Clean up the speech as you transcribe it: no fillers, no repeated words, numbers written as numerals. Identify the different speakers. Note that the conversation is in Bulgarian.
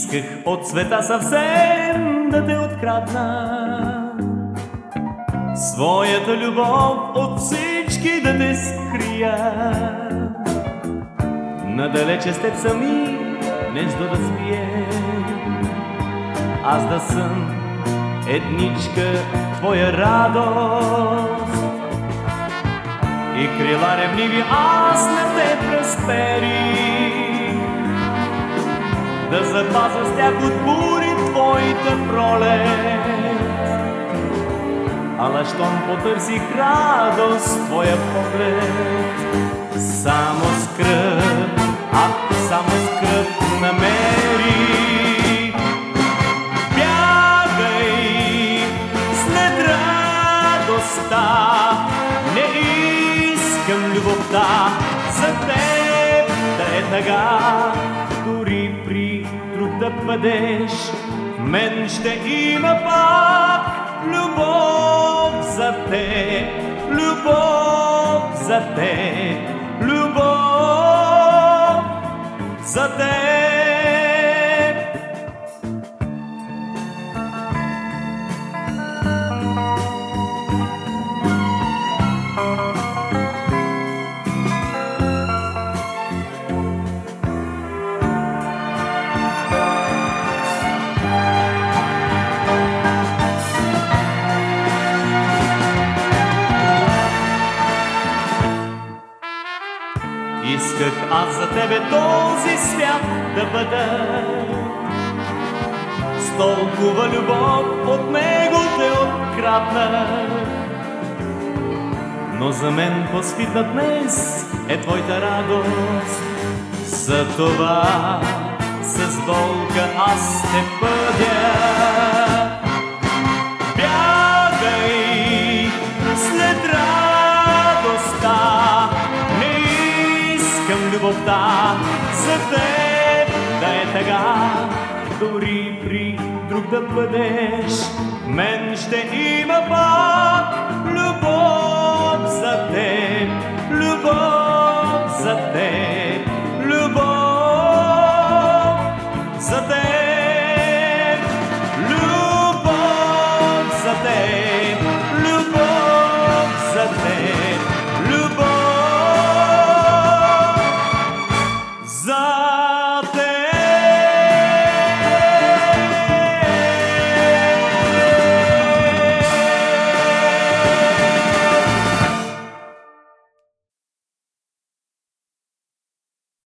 Speaker 1: Исках от света съвсем да те открадна, своята любов от всички да те скрия. Надалече с теб сами гнездо да свием, аз да съм едничка твоя радост и крила ревниви аз на теб разперих, да запазя с тях от бури твоята пролет. Ала щом потърсих радост твоя поглед, само скръп, само скръп намери. Бягай след радостта, не искам любовта за теб да е тъга. Дори при друг да бъдеш, в мен ще има пак любов за теб, любов за теб, любов за теб. Исках аз за тебе този свят да бъда, с толкова любов от него те открадна. Но за мен по-свитна днес е твоята радост, затова с болка аз те пъдя. Бягай след радостта, към любовта за теб да е тъга. Дори при друг да бъдеш, мен ще има пак любов за теб, любов за теб.